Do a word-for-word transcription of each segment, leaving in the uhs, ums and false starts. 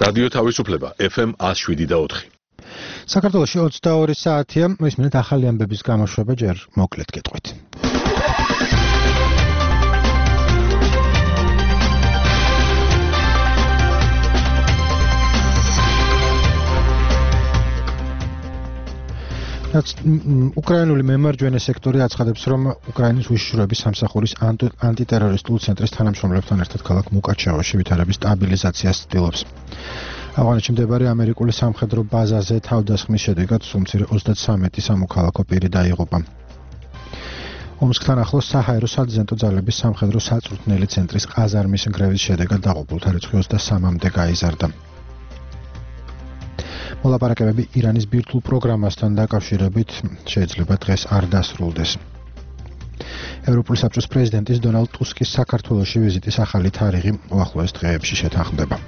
რადიო თავისუფლება ეფ ემ one oh seven და four. საქართველოში ოცდაორი საათია, მისმენთ ახალი ამბების გამოშვება ჯერ მოკლედ გეტყვით. უკრაინული მემარჯვენე სექტორი აცხადებს, რომ უკრაინის უშიშროების სამსახურის ანტიტერორისტულ ცენტრის თანამშრომლებთან ერთად ქალაქ მუკაჩევოში ვითარების სტაბილიზაციას ცდილობს. ავღანეთში მდებარე ამერიკული სამხედრო ბაზაზე თავდასხმის შედეგად სულ ოცდათვრამეტი სამოქალაქო პირი დაიღუპა. ომსკთან ახლოს საჰაერო სადიზენტო ძალების სამხედრო საწვრთნელი ცენტრის ყაზარმის ნგრევის შედეგად დაღუპულთა რიცხვი ოცდასამამდე გაიზარდა. მოლაპარაკებები ირანის ბირთვულ პროგრამასთან დაკავშირებით შეიძლება დღეს არ დასრულდეს. ევროპული საბჭოს პრეზიდენტის დონალდ ტუსკის საქართველოში ვიზიტის ახალი თარიღი უახლოეს დღეებში შეთანხმდება.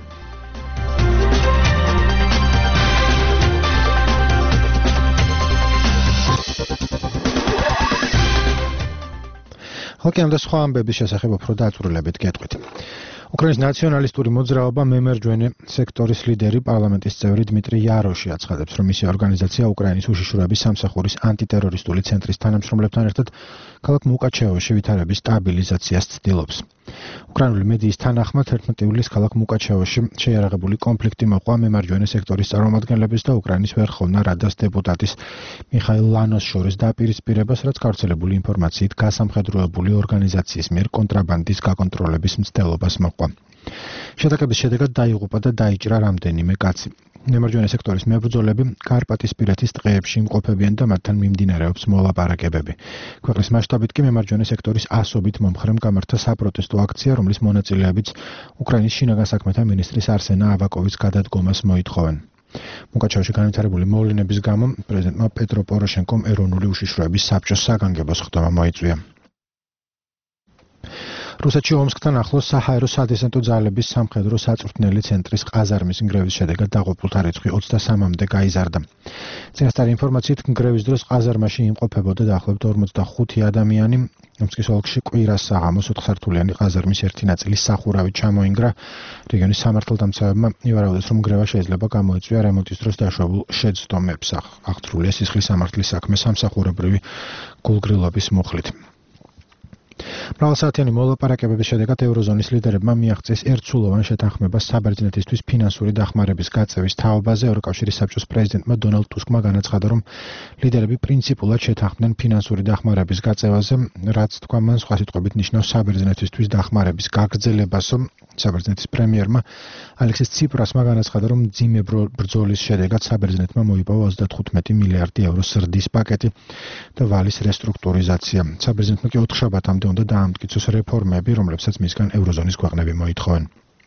ხალხიან და სხვა ამბების შესახებ უფრო დაწვრილებით გეტყვით. უკრაინის ნაციონალისტური მოძრაობა მემარჯვენე სექტორის ლიდერი პარლამენტის წევრი დმიტრი იაროში აცხადებს, რომ მისი ორგანიზაცია უკრაინის უშიშროების სამსახურის ანტიტერორისტული ცენტრის თანამშრომლებთან ერთად ქალაქ მუკაჩევოში ვითარების სტაბილიზაციას ცდილობს. უკრაინული მედიის თანახმად ერთმეტი ივლისს ქალაქ მუკაჩევოში შეიარაღებული კონფლიქტი მოყვა მემარჯვენე სექტორის წარმომადგენლების და უკრაინის ვერხოვნა რადას დეპუტატის მიხაილ ლანოს შორის დაპირისპირებას, რაც გავრცელებული ინფორმაციით გასამხედროებული ორგანიზაციის მიერ კონტრაბანდის გაკონტროლების მცდელობას მოყვა. შეტაკების შედეგად დაიღუპა და დაიჭრა რამდენიმე კაცი. მემარჯვენე სექტორის მებრძოლები კარპატისპირეთის ტყეებში იმყოფებიან და მათთან მიმდინარეობს მოლაპარაკებები. ქვეყნის მასშტაბით კი მემარჯვენე სექტორის ასობით მომხრემ გამართა საპროტესტო აქცია, რომლის მონაწილეებიც უკრაინის შინაგან საქმეთა მინისტრის არსენა ავაკოვის გადადგომას მოითხოვენ. მუკაჩევში განვითარებული მოვლენების გამო პრეზიდენტმა პეტრო პოროშენკომ ეროვნული უშიშროების საბჭოს საგანგებო სხდომა მოიწვია. რუსეთში ომსკთან ახლოს საჰაერო სადიზენტო ძალების სამხედრო საწვრთნელი ცენტრის ყაზარმის ნგრევის შედეგად დაღუპულთა რიცხვი ოცდასამამდე გაიზარდა. წინასწარი ინფორმაციით ნგრევის დროს ყაზარმაში იმყოფებოდა დაახლოებით ორმოცდახუთი ადამიანი. ომსკის ოლქში კვირას საღამოს ოთხსართულიანი ყაზარმის ერთი ნაწილის სახურავით ჩამოინგრა. რეგიონის სამართალდამცავებმა ივარაუდეს, რომ ნგრევა შეიძლება გამოიწვია რემონტის დროს დაშვებულ შეცდომებს. აღთრულია სისხლის სამართლის საქმე სამსახურებრივი გულგრილობის მუხლით. მრავალსაათიანი მოლაპარაკებების შედეგად ევროზონის ლიდერებმა მიაღწიეს ერთსულოვან შეთანხმებას საბერძნეთისთვის ფინანსური დახმარების გაწევის თაობაზე. ევროკავშირის საბჭოს პრეზიდენტმა დონალდ ტუსკმა განაცხადა, რომ ლიდერები პრინციპულად შეთანხმდნენ ფინანსური დახმარების გაწევაზე, რაც თქვა მან სხვა სიტყვებით ნიშნავს საბერძნეთისთვის დახმარების გაგრძელებას. საბერძნეთის პრემიერმა ალექსის ციპრასმა განაცხადა, რომ მძიმე ბრძოლის შედეგად საბერძნეთმა მოიპოვა ოცდათხუთმეტი მილიარდი ევროს ზრდის პაკეტი და ვალის რესტრუქტურიზაცია. საბერძნეთმა კი ოთხშაბათამდე უნდა დაამტკიცოს რეფორმები, რომლებსაც მისგან ევროზონის ქვეყნები მოითხოვენ.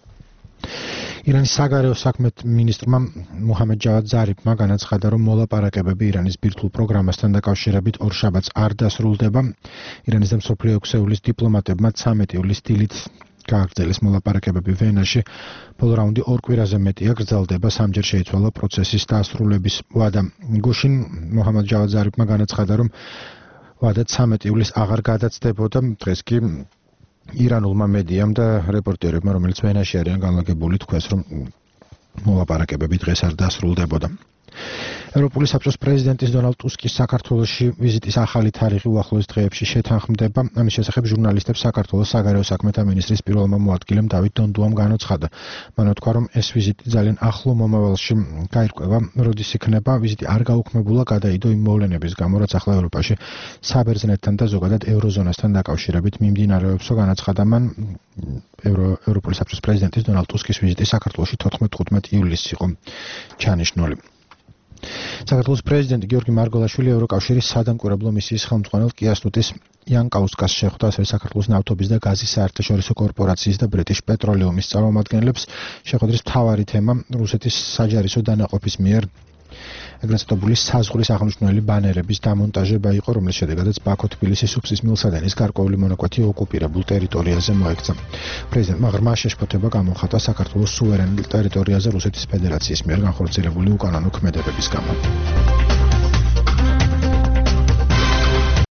ირანის საგარეო საქმეთა მინისტრმა მუჰამედ ჯავად ზარიფმა განაცხადა, რომ მოლაპარაკებები ირანის ბირთვულ პროგრამასთან დაკავშირებით ორ შაბათს არ დასრულდება. ირანის და მსოფლიო ექვსეულის დიპლომატებმა ცამეტი ივლისს დილით გააგრძელეს მოლაპარაკებები ვენაში. ბოლო რაუნდი ორ კვირაზე მეტია გრძელდება, სამჯერ შეიცვალა პროცესის დასრულების ვადა. გუშინ მუჰამედ ჯავად ზარიფმა განაცხადა, რომ ვადა ცამეტი ივლისს აღარ გადაცდებოდა. დღეს კი ირანულმა მედიამ და რეპორტერებმა, რომელიც ვენაში არიან განლაგებული, თქვეს, რომ მოლაპარაკებები დღეს არ დასრულდებოდა. ევროპული საბჭოს პრეზიდენტის დონალდ ტუსკის საქართველოში ვიზიტის ახალი თარიღი უახლოეს დღეებში შეთანხმდება. ამის შესახებ ჟურნალისტებს საქართველოს საგარეო საქმეთა მინისტრის პირველმა მოადგილემ დავით დონდუამ განაცხადა. მან თქვა, რომ ეს ვიზიტი ძალიან ახლო მომავალში გაირკვევა, როდის იქნება. ვიზიტი არ გაუქმებულა გადაიდო იმ მოვლენების გამო, რაც ახლა ევროპაში საბერძნეთთან და ზოგადად ევროზონასთან დაკავშირებით მიმდინარეობსო. განაცხადა მან, ევროპული საბჭოს პრეზიდენტის დონალდ ტუსკის ვიზიტი საქართველოში თოთხმეტ ივლისს იყო ჩანიშნული. საქართველოს პრეზიდენტი გიორგი მარგოლაშვილი ევროკავშირის სადამკვირვებლო მისიის ხელმძღვანელ კიასტუტის იანკაუსკას შეხვდა, ასევე საქართველოს ნავთობის და გაზის საერთაშორისო კორპორაციის და ბრიტიშ პეტროლიუმის წარმომადგენლებს. შეხვედრის მთავარი თემა რუსეთის საჯარისო დანაყოფის მიერ ეგრეთწოდებული საზღვრის აღნიშნული ბანერების დამონტაჟება იყო, რომლის შედეგადაც ბაქო-თბილისის სუფსის მილსადენის გარკვეული მონაკვეთი ოკუპირებულ ტერიტორიაზე მოექცა. პრეზიდენტმა ღრმა შეშფოთება გამოხატა საქართველოს სუვერენულ ტერიტორიაზე რუსეთის ფედერაციის მიერ განხორციელებული უკანონო ქმედებების გამო.